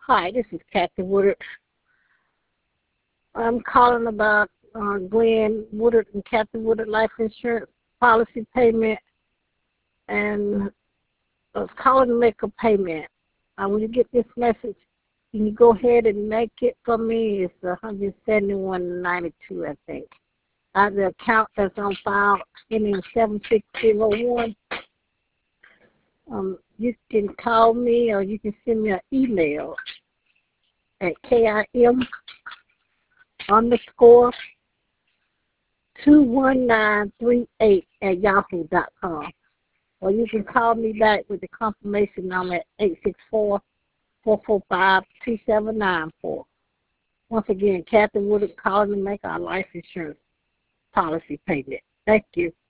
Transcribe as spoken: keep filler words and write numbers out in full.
Hi, this is Kathy Woodard. I'm calling about uh, Glenn Woodard and Kathy Woodard life insurance policy payment, and I was calling to make a payment. Uh, when you get this message, can you go ahead and make it for me? It's one hundred seventy-one ninety-two, I think. Uh, the account that's on file ending seven six zero one. Um, you can call me or you can send me an email at kim underscore two one nine three eight at yahoo dot com. Or you can call me back with the confirmation number at eight six four, four four five, two seven nine four. Once again, Kathy Woodard calling to make our life insurance policy payment. Thank you.